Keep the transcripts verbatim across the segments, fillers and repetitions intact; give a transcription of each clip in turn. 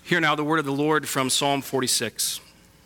Hear now the word of the Lord from Psalm forty-six.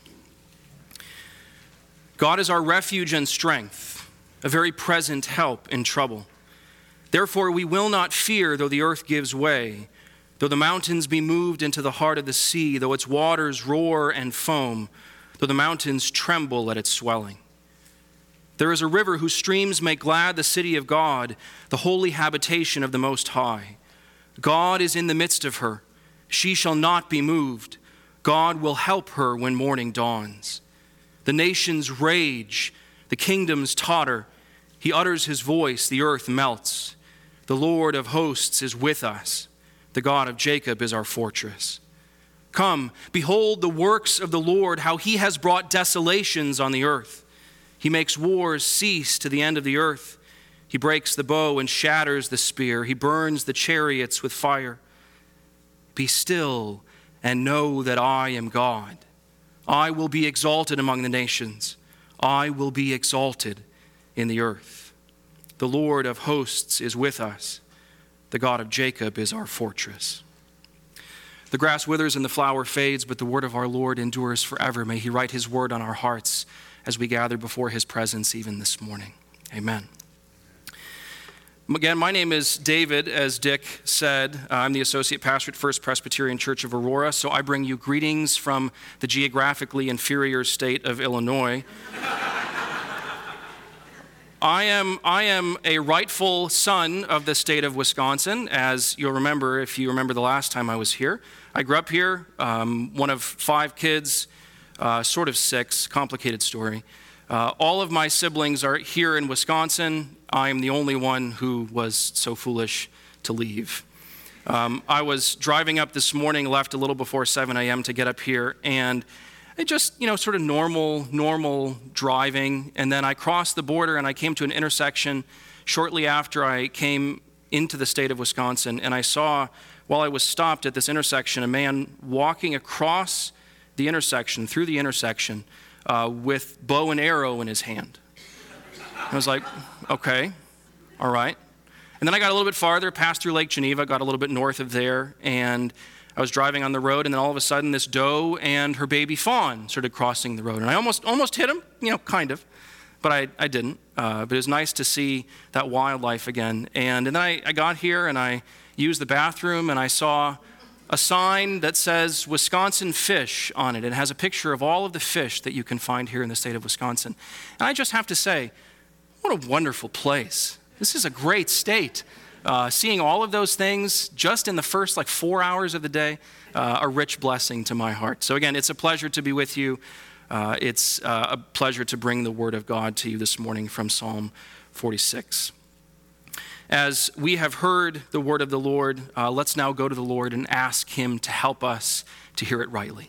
God is our refuge and strength, a very present help in trouble. Therefore we will not fear, though the earth gives way, though the mountains be moved into the heart of the sea, though its waters roar and foam, though the mountains tremble at its swelling. There is a river whose streams make glad the city of God, the holy habitation of the Most High. God is in the midst of her. She shall not be moved. God will help her when morning dawns. The nations rage, the kingdoms totter. He utters his voice, the earth melts. The Lord of hosts is with us. The God of Jacob is our fortress. Come, behold the works of the Lord, how he has brought desolations on the earth. He makes wars cease to the end of the earth. He breaks the bow and shatters the spear. He burns the chariots with fire. Be still and know that I am God. I will be exalted among the nations. I will be exalted in the earth. The Lord of hosts is with us. The God of Jacob is our fortress. The grass withers and the flower fades, but the word of our Lord endures forever. May he write his word on our hearts as we gather before his presence even this morning. Amen. Again, my name is David, as Dick said. Uh, I'm the associate pastor at First Presbyterian Church of Aurora, so I bring you greetings from the geographically inferior state of Illinois. I am, I am a rightful son of the state of Wisconsin, as you'll remember if you remember the last time I was here. I grew up here, um, one of five kids, uh, sort of six, complicated story. Uh, all of my siblings are here in Wisconsin. I am the only one who was so foolish to leave. Um, I was driving up this morning, left a little before seven a.m. to get up here, and it just, you know, sort of normal, normal driving. And then I crossed the border and I came to an intersection shortly after I came into the state of Wisconsin, and I saw, while I was stopped at this intersection, a man walking across the intersection, through the intersection, Uh, with bow and arrow in his hand. I was like, okay, all right. And then I got a little bit farther, passed through Lake Geneva, got a little bit north of there, and I was driving on the road, and then all of a sudden this doe and her baby fawn started crossing the road. And I almost almost hit him, you know, kind of, but I, I didn't. Uh, but it was nice to see that wildlife again. And, and then I, I got here, and I used the bathroom, and I saw a sign that says Wisconsin Fish on it. It has a picture of all of the fish that you can find here in the state of Wisconsin. And I just have to say, what a wonderful place. This is a great state. Uh, seeing all of those things just in the first like four hours of the day, uh, a rich blessing to my heart. So again, it's a pleasure to be with you. Uh, it's uh, a pleasure to bring the word of God to you this morning from Psalm forty-six. As we have heard the word of the Lord, uh, let's now go to the Lord and ask him to help us to hear it rightly.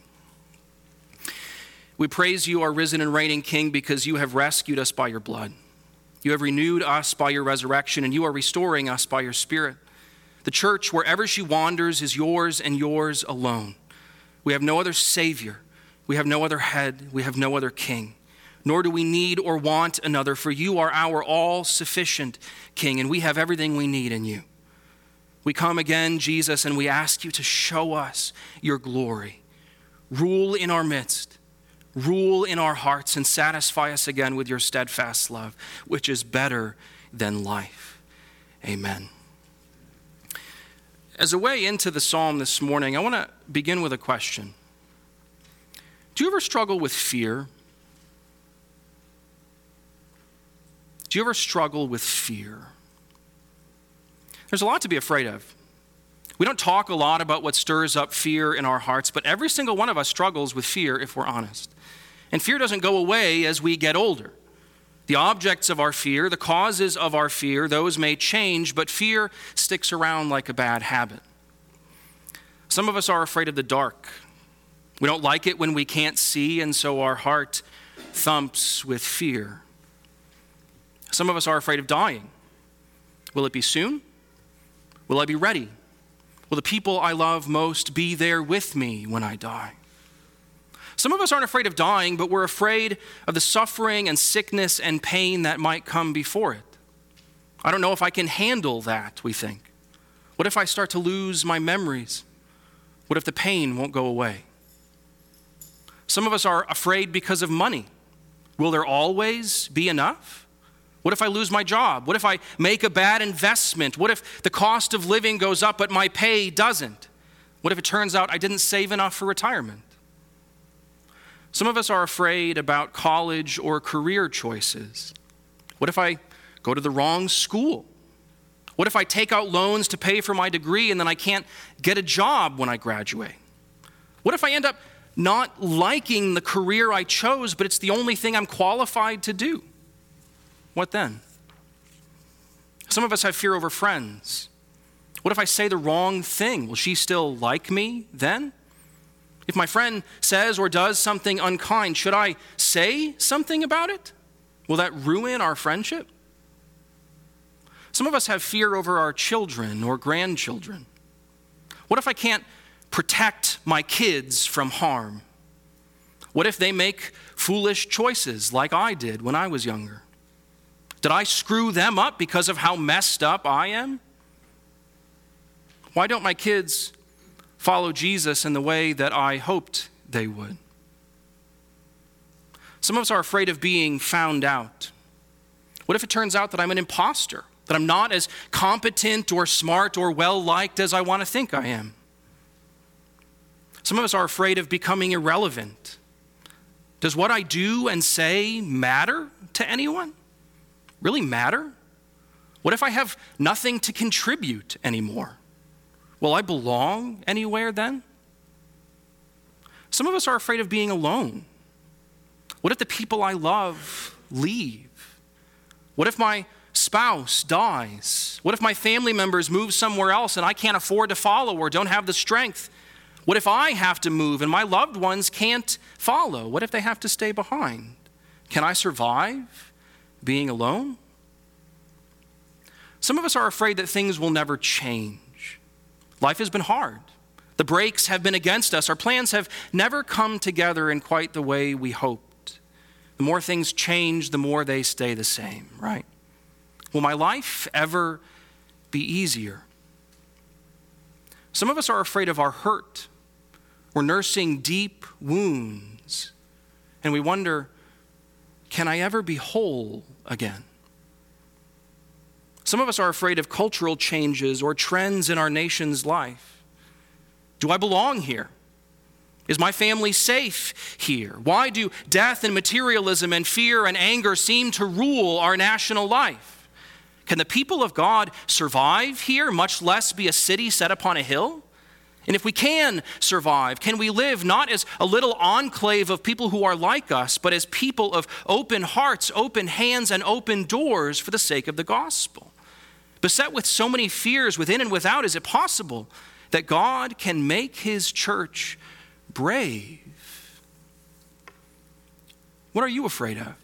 We praise you, our risen and reigning King, because you have rescued us by your blood. You have renewed us by your resurrection, and you are restoring us by your Spirit. The church, wherever she wanders, is yours and yours alone. We have no other Savior. We have no other head. We have no other King. Nor do we need or want another, for you are our all-sufficient King, and we have everything we need in you. We come again, Jesus, and we ask you to show us your glory. Rule in our midst, rule in our hearts, and satisfy us again with your steadfast love, which is better than life. Amen. As a way into the psalm this morning, I want to begin with a question. Do you ever struggle with fear? Do you ever struggle with fear? There's a lot to be afraid of. We don't talk a lot about what stirs up fear in our hearts, but every single one of us struggles with fear if we're honest. And fear doesn't go away as we get older. The objects of our fear, the causes of our fear, those may change, but fear sticks around like a bad habit. Some of us are afraid of the dark. We don't like it when we can't see, and so our heart thumps with fear. Some of us are afraid of dying. Will it be soon? Will I be ready? Will the people I love most be there with me when I die? Some of us aren't afraid of dying, but we're afraid of the suffering and sickness and pain that might come before it. I don't know if I can handle that, we think. What if I start to lose my memories? What if the pain won't go away? Some of us are afraid because of money. Will there always be enough? What if I lose my job? What if I make a bad investment? What if the cost of living goes up but my pay doesn't? What if it turns out I didn't save enough for retirement? Some of us are afraid about college or career choices. What if I go to the wrong school? What if I take out loans to pay for my degree and then I can't get a job when I graduate? What if I end up not liking the career I chose, but it's the only thing I'm qualified to do? What then? Some of us have fear over friends. What if I say the wrong thing? Will she still like me then? If my friend says or does something unkind, should I say something about it? Will that ruin our friendship? Some of us have fear over our children or grandchildren. What if I can't protect my kids from harm? What if they make foolish choices like I did when I was younger? Did I screw them up because of how messed up I am? Why don't my kids follow Jesus in the way that I hoped they would? Some of us are afraid of being found out. What if it turns out that I'm an imposter, that I'm not as competent or smart or well-liked as I want to think I am? Some of us are afraid of becoming irrelevant. Does what I do and say matter to anyone? Really matter? What if I have nothing to contribute anymore? Will I belong anywhere then? Some of us are afraid of being alone. What if the people I love leave? What if my spouse dies? What if my family members move somewhere else and I can't afford to follow or don't have the strength? What if I have to move and my loved ones can't follow? What if they have to stay behind? Can I survive being alone? Some of us are afraid that things will never change. Life has been hard. The brakes have been against us. Our plans have never come together in quite the way we hoped. The more things change, the more they stay the same, right? Will my life ever be easier? Some of us are afraid of our hurt. We're nursing deep wounds, and we wonder, can I ever be whole again? Some of us are afraid of cultural changes or trends in our nation's life. Do I belong here? Is my family safe here? Why do death and materialism and fear and anger seem to rule our national life? Can the people of God survive here, much less be a city set upon a hill? And if we can survive, can we live not as a little enclave of people who are like us, but as people of open hearts, open hands, and open doors for the sake of the gospel? Beset with so many fears within and without, is it possible that God can make his church brave? What are you afraid of?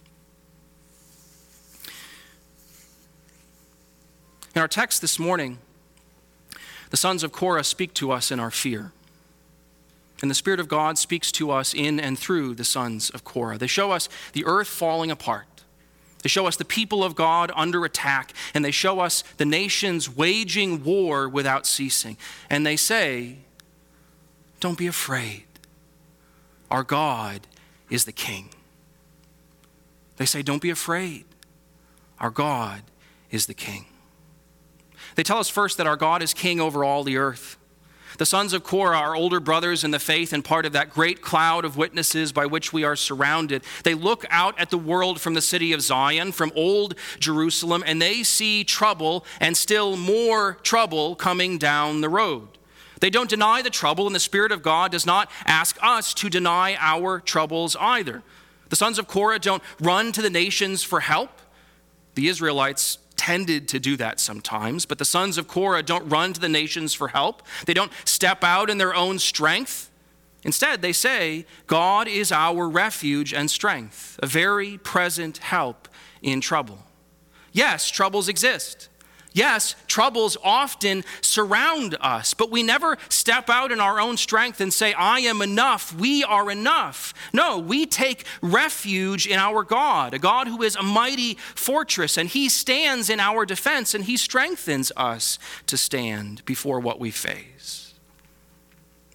In our text this morning, the sons of Korah speak to us in our fear. And the Spirit of God speaks to us in and through the sons of Korah. They show us the earth falling apart. They show us the people of God under attack. And they show us the nations waging war without ceasing. And they say, don't be afraid. Our God is the King. They say, don't be afraid. Our God is the King. They tell us first that our God is king over all the earth. The sons of Korah are older brothers in the faith and part of that great cloud of witnesses by which we are surrounded. They look out at the world from the city of Zion, from old Jerusalem, and they see trouble and still more trouble coming down the road. They don't deny the trouble, and the Spirit of God does not ask us to deny our troubles either. The sons of Korah don't run to the nations for help. The Israelites tended to do that sometimes, but the sons of Korah don't run to the nations for help. They don't step out in their own strength. Instead, they say, God is our refuge and strength, a very present help in trouble. Yes, troubles exist. Yes, troubles often surround us, but we never step out in our own strength and say, I am enough, we are enough. No, we take refuge in our God, a God who is a mighty fortress, and he stands in our defense, and he strengthens us to stand before what we face.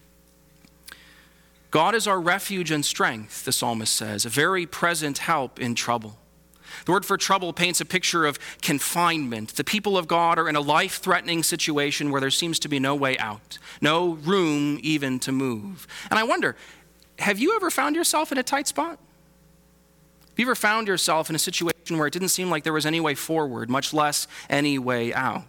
God is our refuge and strength, the psalmist says, a very present help in trouble. The word for trouble paints a picture of confinement. The people of God are in a life-threatening situation where there seems to be no way out, no room even to move. And I wonder, have you ever found yourself in a tight spot? Have you ever found yourself in a situation where it didn't seem like there was any way forward, much less any way out?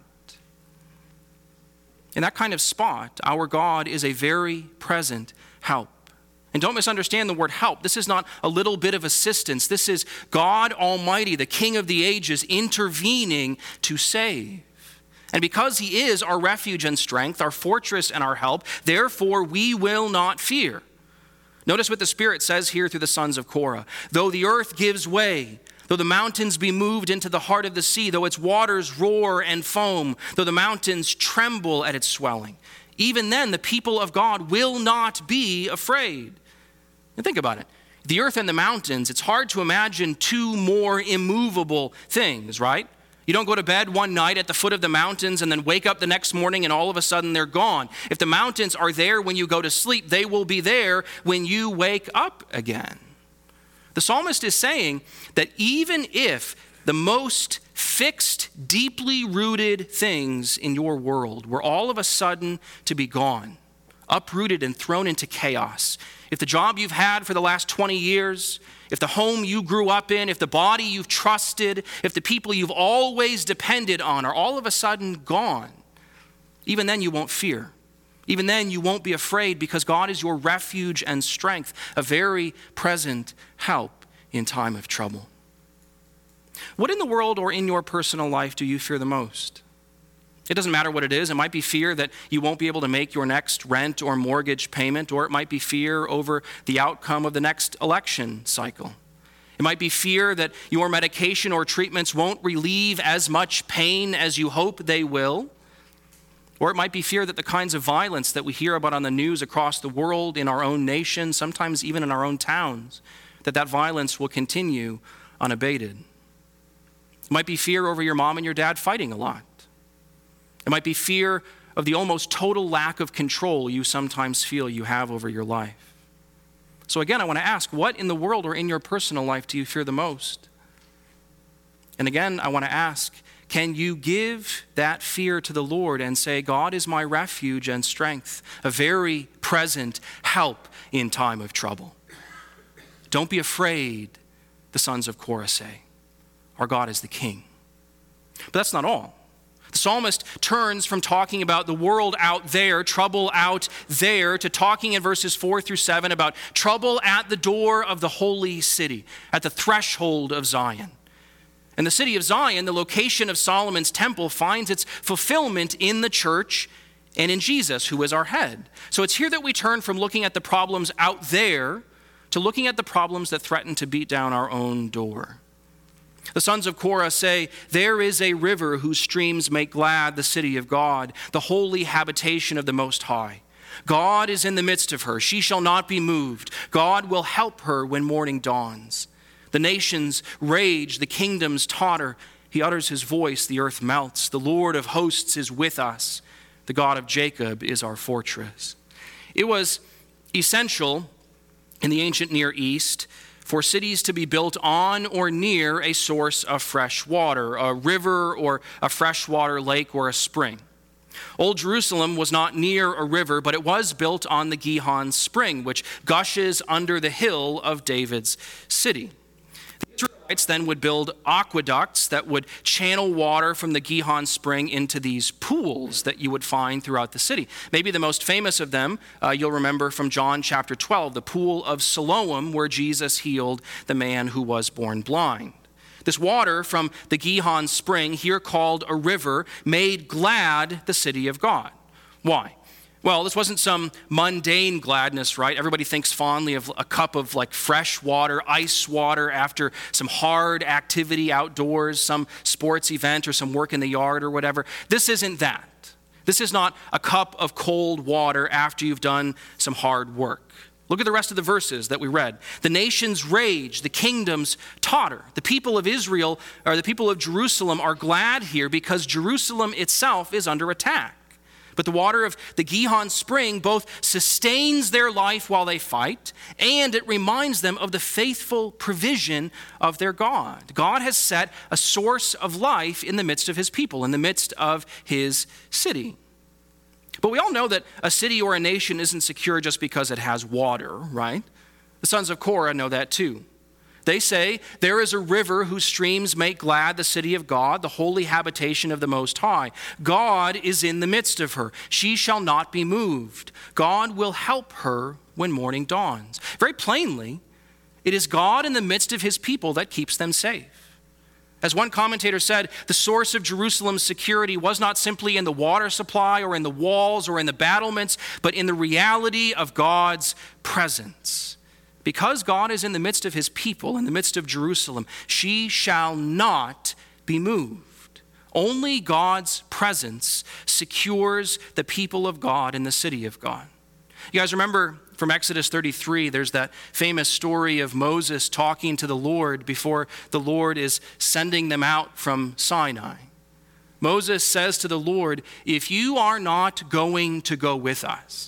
In that kind of spot, our God is a very present help. And don't misunderstand the word help. This is not a little bit of assistance. This is God Almighty, the King of the ages, intervening to save. And because he is our refuge and strength, our fortress and our help, therefore we will not fear. Notice what the Spirit says here through the sons of Korah. Though the earth gives way, though the mountains be moved into the heart of the sea, though its waters roar and foam, though the mountains tremble at its swelling, even then the people of God will not be afraid. And think about it. The earth and the mountains, it's hard to imagine two more immovable things, right? You don't go to bed one night at the foot of the mountains and then wake up the next morning and all of a sudden they're gone. If the mountains are there when you go to sleep, they will be there when you wake up again. The psalmist is saying that even if the most fixed, deeply rooted things in your world were all of a sudden to be gone, uprooted and thrown into chaos, if the job you've had for the last twenty years, if the home you grew up in, if the body you've trusted, if the people you've always depended on are all of a sudden gone, even then you won't fear. Even then you won't be afraid because God is your refuge and strength, a very present help in time of trouble. What in the world or in your personal life do you fear the most? It doesn't matter what it is. It might be fear that you won't be able to make your next rent or mortgage payment, or it might be fear over the outcome of the next election cycle. It might be fear that your medication or treatments won't relieve as much pain as you hope they will. Or it might be fear that the kinds of violence that we hear about on the news across the world, in our own nation, sometimes even in our own towns, that that violence will continue unabated. It might be fear over your mom and your dad fighting a lot. It might be fear of the almost total lack of control you sometimes feel you have over your life. So again, I want to ask, what in the world or in your personal life do you fear the most? And again, I want to ask, can you give that fear to the Lord and say, God is my refuge and strength, a very present help in time of trouble? Don't be afraid, the sons of Korah say. Our God is the King. But that's not all. The psalmist turns from talking about the world out there, trouble out there, to talking in verses four through seven about trouble at the door of the holy city, at the threshold of Zion. And the city of Zion, the location of Solomon's temple, finds its fulfillment in the church and in Jesus, who is our head. So it's here that we turn from looking at the problems out there to looking at the problems that threaten to beat down our own door. The sons of Korah say, there is a river whose streams make glad the city of God, the holy habitation of the Most High. God is in the midst of her. She shall not be moved. God will help her when morning dawns. The nations rage, the kingdoms totter. He utters his voice, the earth melts. The Lord of hosts is with us. The God of Jacob is our fortress. It was essential in the ancient Near East for cities to be built on or near a source of fresh water, a river or a freshwater lake or a spring. Old Jerusalem was not near a river, but it was built on the Gihon spring, which gushes under the hill of David's city. The Israelites then would build aqueducts that would channel water from the Gihon spring into these pools that you would find throughout the city. Maybe the most famous of them, uh, you'll remember from John chapter twelve, the pool of Siloam, where Jesus healed the man who was born blind. This water from the Gihon spring, here called a river, made glad the city of God. Why? Well, this wasn't some mundane gladness, right? Everybody thinks fondly of a cup of like fresh water, ice water after some hard activity outdoors, some sports event or some work in the yard or whatever. This isn't that. This is not a cup of cold water after you've done some hard work. Look at the rest of the verses that we read. The nations rage, the kingdoms totter. The people of Israel, or the people of Jerusalem, are glad here because Jerusalem itself is under attack. But the water of the Gihon spring both sustains their life while they fight, and it reminds them of the faithful provision of their God. God has set a source of life in the midst of his people, in the midst of his city. But we all know that a city or a nation isn't secure just because it has water, right? The sons of Korah know that too. They say, there is a river whose streams make glad the city of God, the holy habitation of the Most High. God is in the midst of her. She shall not be moved. God will help her when morning dawns. Very plainly, it is God in the midst of his people that keeps them safe. As one commentator said, the source of Jerusalem's security was not simply in the water supply or in the walls or in the battlements, but in the reality of God's presence. Because God is in the midst of his people, in the midst of Jerusalem, she shall not be moved. Only God's presence secures the people of God in the city of God. You guys remember from Exodus thirty-three, there's that famous story of Moses talking to the Lord before the Lord is sending them out from Sinai. Moses says to the Lord, if you are not going to go with us,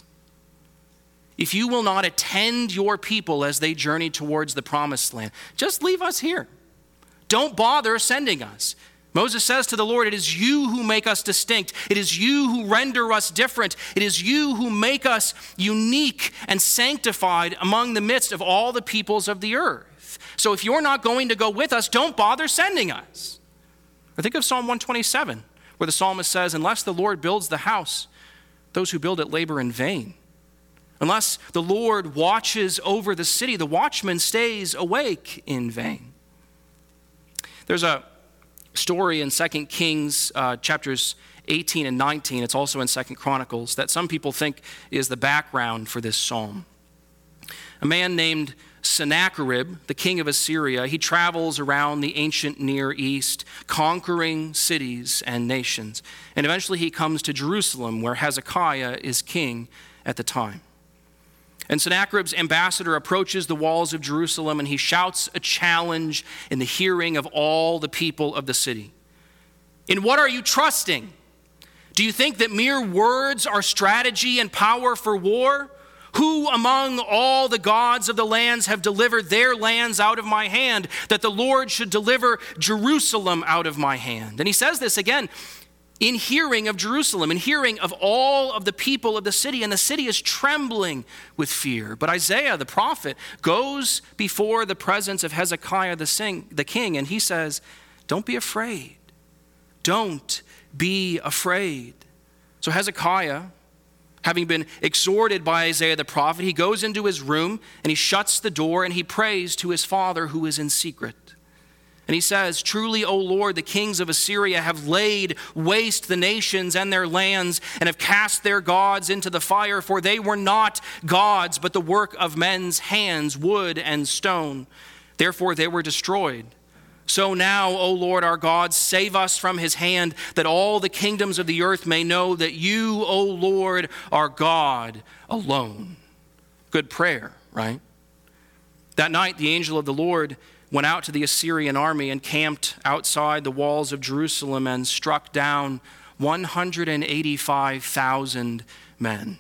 if you will not attend your people as they journey towards the promised land, just leave us here. Don't bother sending us. Moses says to the Lord, it is you who make us distinct. It is you who render us different. It is you who make us unique and sanctified among the midst of all the peoples of the earth. So if you're not going to go with us, don't bother sending us. Or think of Psalm one twenty-seven, where the psalmist says, unless the Lord builds the house, those who build it labor in vain. Unless the Lord watches over the city, the watchman stays awake in vain. There's a story in Second Kings uh, chapters eighteen and nineteen. It's also in Second Chronicles that some people think is the background for this psalm. A man named Sennacherib, the king of Assyria, he travels around the ancient Near East, conquering cities and nations. And eventually he comes to Jerusalem, where Hezekiah is king at the time. And Sennacherib's ambassador approaches the walls of Jerusalem and he shouts a challenge in the hearing of all the people of the city. In what are you trusting? Do you think that mere words are strategy and power for war? Who among all the gods of the lands have delivered their lands out of my hand, that the Lord should deliver Jerusalem out of my hand? And he says this again in hearing of Jerusalem, in hearing of all of the people of the city, and the city is trembling with fear. But Isaiah, the prophet, goes before the presence of Hezekiah, the, sing, the king, and he says, don't be afraid. Don't be afraid. So Hezekiah, having been exhorted by Isaiah the prophet, he goes into his room and he shuts the door and he prays to his father who is in secret. And he says, truly, O Lord, the kings of Assyria have laid waste the nations and their lands and have cast their gods into the fire, for they were not gods, but the work of men's hands, wood and stone. Therefore they were destroyed. So now, O Lord our God, save us from his hand, that all the kingdoms of the earth may know that you, O Lord, are God alone. Good prayer, right? That night, the angel of the Lord went out to the Assyrian army and camped outside the walls of Jerusalem and struck down one hundred eighty-five thousand men.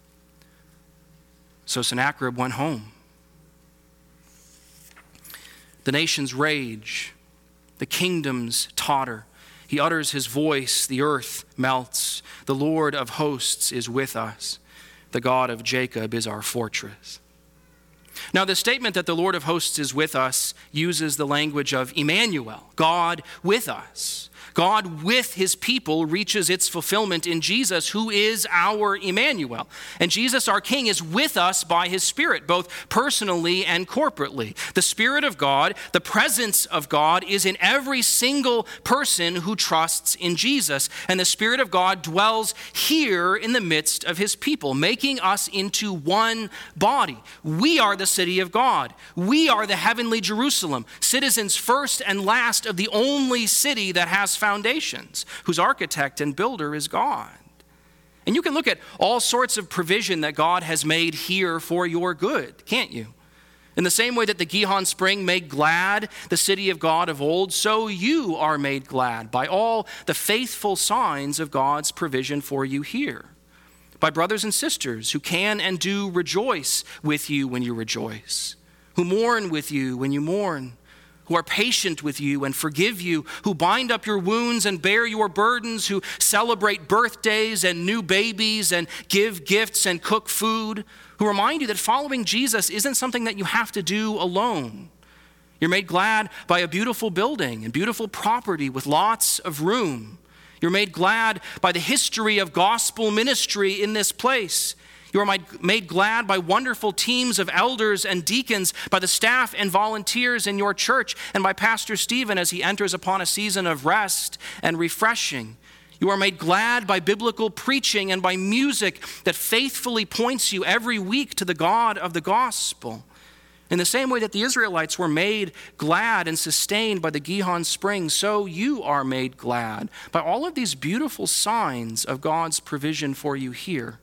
So Sennacherib went home. The nations rage. The kingdoms totter. He utters his voice. The earth melts. The Lord of hosts is with us. The God of Jacob is our fortress. Now, the statement that the Lord of hosts is with us uses the language of Emmanuel, God with us. God with his people reaches its fulfillment in Jesus, who is our Emmanuel. And Jesus, our King, is with us by his Spirit, both personally and corporately. The Spirit of God, the presence of God, is in every single person who trusts in Jesus. And the Spirit of God dwells here in the midst of his people, making us into one body. We are the city of God. We are the heavenly Jerusalem, citizens first and last of the only city that has foundations, whose architect and builder is God. And you can look at all sorts of provision that God has made here for your good, can't you? In the same way that the Gihon spring made glad the city of God of old, so you are made glad by all the faithful signs of God's provision for you here. by brothers and sisters who can and do rejoice with you when you rejoice, who mourn with you when you mourn, who are patient with you and forgive you, who bind up your wounds and bear your burdens, who celebrate birthdays and new babies and give gifts and cook food, who remind you that following Jesus isn't something that you have to do alone. You're made glad by a beautiful building and beautiful property with lots of room. You're made glad by the history of gospel ministry in this place. You are made glad by wonderful teams of elders and deacons, by the staff and volunteers in your church, and by Pastor Stephen as he enters upon a season of rest and refreshing. You are made glad by biblical preaching and by music that faithfully points you every week to the God of the gospel. In the same way that the Israelites were made glad and sustained by the Gihon Spring, so you are made glad by all of these beautiful signs of God's provision for you here.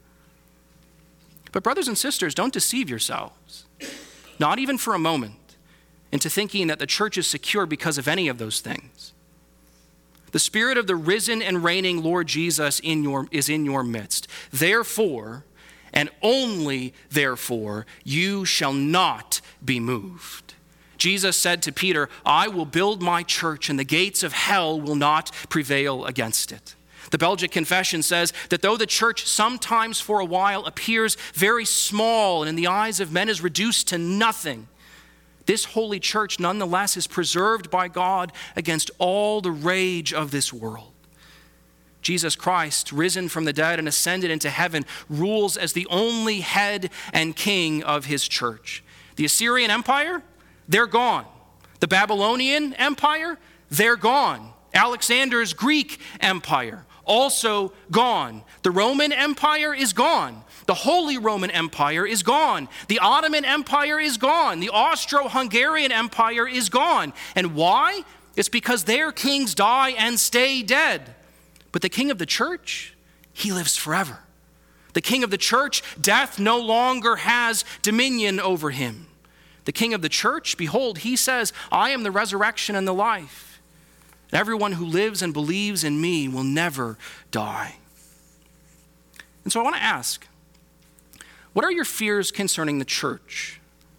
But brothers and sisters, don't deceive yourselves, not even for a moment, into thinking that the church is secure because of any of those things. The Spirit of the risen and reigning Lord Jesus in your, is in your midst. Therefore, and only therefore, you shall not be moved. Jesus said to Peter, I will build my church, and the gates of hell will not prevail against it. The Belgic Confession says that though the church sometimes for a while appears very small and in the eyes of men is reduced to nothing, this holy church nonetheless is preserved by God against all the rage of this world. Jesus Christ, risen from the dead and ascended into heaven, rules as the only head and king of his church. The Assyrian Empire, they're gone. The Babylonian Empire, they're gone. Alexander's Greek Empire, also gone. The Roman Empire is gone. The Holy Roman Empire is gone. The Ottoman Empire is gone. The Austro-Hungarian Empire is gone. And why? It's because their kings die and stay dead. But the king of the church, he lives forever. The king of the church, death no longer has dominion over him. The king of the church, behold, he says, I am the resurrection and the life. Everyone who lives and believes in me will never die. And so I want to ask, what are your fears concerning the church?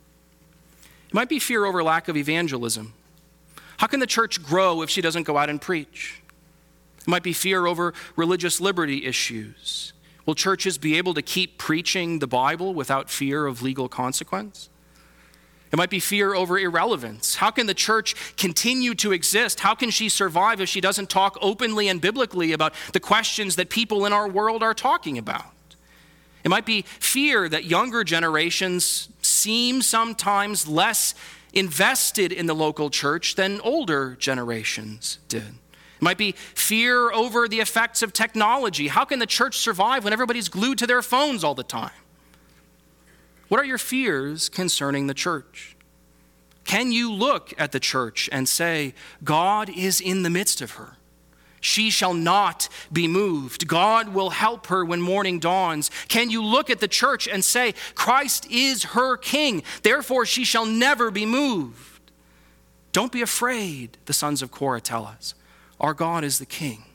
It might be fear over lack of evangelism. How can the church grow if she doesn't go out and preach? It might be fear over religious liberty issues. Will churches be able to keep preaching the Bible without fear of legal consequence? It might be fear over irrelevance. How can the church continue to exist? How can she survive if she doesn't talk openly and biblically about the questions that people in our world are talking about? It might be fear that younger generations seem sometimes less invested in the local church than older generations did. It might be fear over the effects of technology. How can the church survive when everybody's glued to their phones all the time? What are your fears concerning the church? Can you look at the church and say, God is in the midst of her? She shall not be moved. God will help her when morning dawns. Can you look at the church and say, Christ is her king, therefore she shall never be moved? Don't be afraid, the sons of Korah tell us. Our God is the king.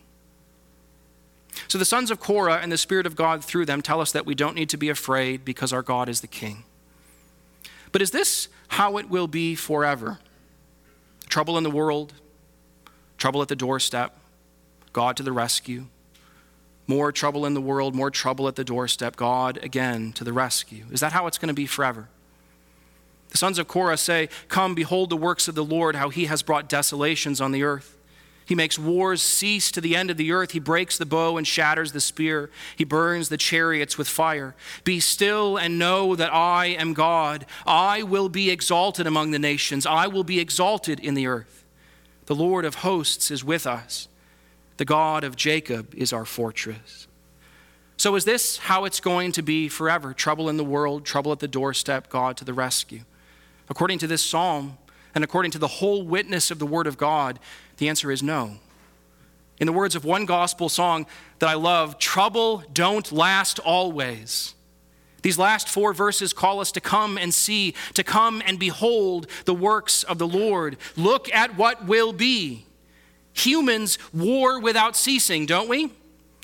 So the sons of Korah and the Spirit of God through them tell us that we don't need to be afraid because our God is the king. But is this how it will be forever? Trouble in the world, trouble at the doorstep, God to the rescue. More trouble in the world, more trouble at the doorstep, God again to the rescue. Is that how it's going to be forever? The sons of Korah say, come, behold the works of the Lord, how he has brought desolations on the earth. He makes wars cease to the end of the earth. He breaks the bow and shatters the spear. He burns the chariots with fire. Be still and know that I am God. I will be exalted among the nations. I will be exalted in the earth. The Lord of hosts is with us. The God of Jacob is our fortress. So is this how it's going to be forever? Trouble in the world, trouble at the doorstep, God to the rescue. According to this psalm, and according to the whole witness of the word of God, the answer is no. In the words of one gospel song that I love, trouble don't last always. These last four verses call us to come and see, to come and behold the works of the Lord. Look at what will be. Humans war without ceasing, don't we?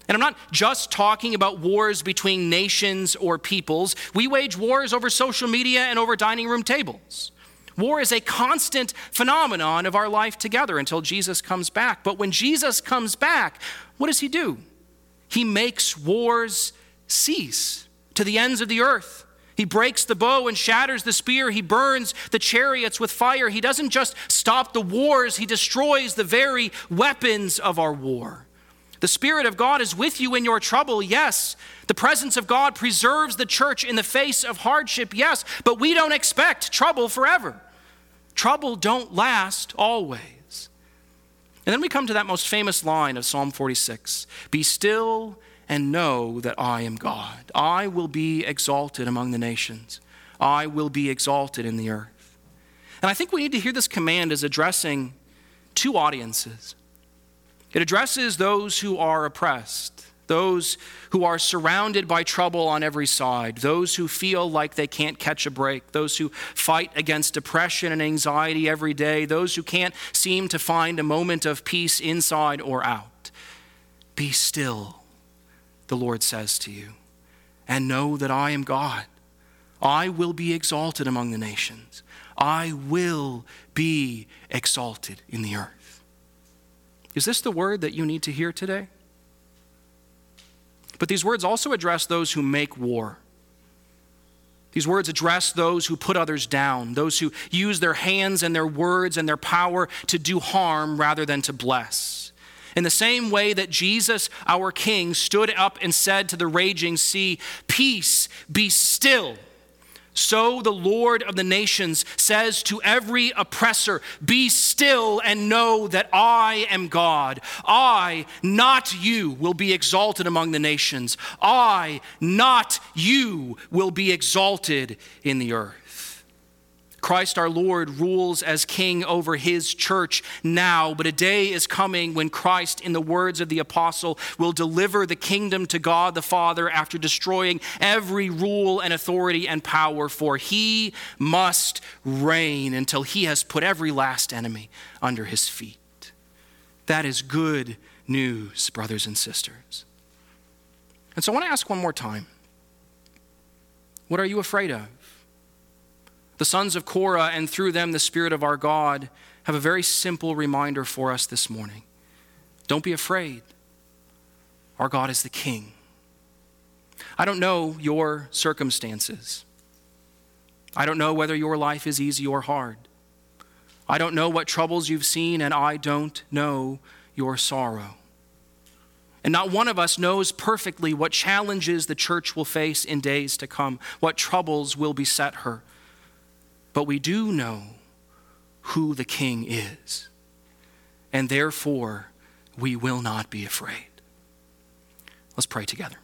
And I'm not just talking about wars between nations or peoples. We wage wars over social media and over dining room tables. War is a constant phenomenon of our life together until Jesus comes back. But when Jesus comes back, what does he do? He makes wars cease to the ends of the earth. He breaks the bow and shatters the spear. He burns the chariots with fire. He doesn't just stop the wars, he destroys the very weapons of our war. The Spirit of God is with you in your trouble, yes. The presence of God preserves the church in the face of hardship, yes. But we don't expect trouble forever. Trouble don't last always. And then we come to that most famous line of Psalm forty-six. Be still and know that I am God. I will be exalted among the nations. I will be exalted in the earth. And I think we need to hear this command as addressing two audiences. It addresses those who are oppressed, those who are surrounded by trouble on every side, those who feel like they can't catch a break, those who fight against depression and anxiety every day, those who can't seem to find a moment of peace inside or out. Be still, the Lord says to you, and know that I am God. I will be exalted among the nations. I will be exalted in the earth. Is this the word that you need to hear today? But these words also address those who make war. These words address those who put others down, those who use their hands and their words and their power to do harm rather than to bless. In the same way that Jesus, our King, stood up and said to the raging sea, "Peace, be still," so the Lord of the nations says to every oppressor, "Be still and know that I am God. I, not you, will be exalted among the nations. I, not you, will be exalted in the earth." Christ our Lord rules as king over his church now, but a day is coming when Christ, in the words of the apostle, will deliver the kingdom to God the Father after destroying every rule and authority and power, for he must reign until he has put every last enemy under his feet. That is good news, brothers and sisters. And so I want to ask one more time, what are you afraid of? The sons of Korah, and through them the Spirit of our God, have a very simple reminder for us this morning. Don't be afraid. Our God is the King. I don't know your circumstances. I don't know whether your life is easy or hard. I don't know what troubles you've seen, and I don't know your sorrow. And not one of us knows perfectly what challenges the church will face in days to come, what troubles will beset her. But we do know who the King is, and therefore we will not be afraid. Let's pray together.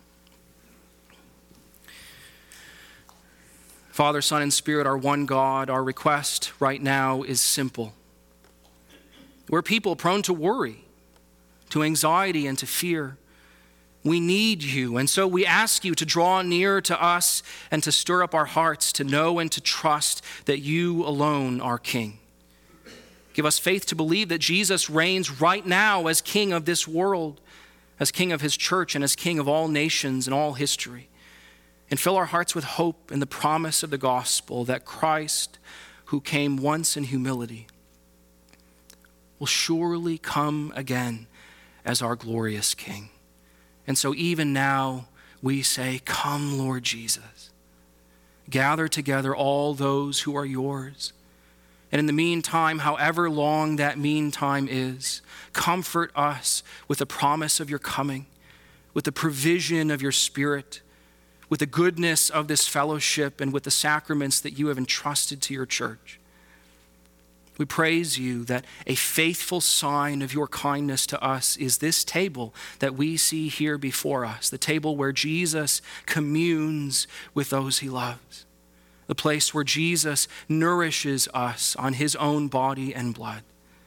Father, Son, and Spirit, our one God, our request right now is simple. We're people prone to worry, to anxiety, and to fear. We need you, and so we ask you to draw near to us and to stir up our hearts to know and to trust that you alone are King. Give us faith to believe that Jesus reigns right now as King of this world, as King of his church, and as King of all nations and all history. And fill our hearts with hope in the promise of the gospel that Christ, who came once in humility, will surely come again as our glorious King. And so even now we say, "Come, Lord Jesus. Gather together all those who are yours. And in the meantime, however long that meantime is, comfort us with the promise of your coming, with the provision of your Spirit, with the goodness of this fellowship, and with the sacraments that you have entrusted to your church. We praise you that a faithful sign of your kindness to us is this table that we see here before us, the table where Jesus communes with those he loves, the place where Jesus nourishes us on his own body and blood.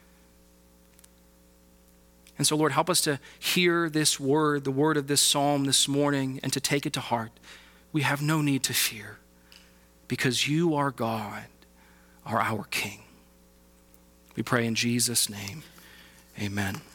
And so, Lord, help us to hear this word, the word of this psalm this morning, and to take it to heart. We have no need to fear because you are God, are our King. We pray in Jesus' name, amen.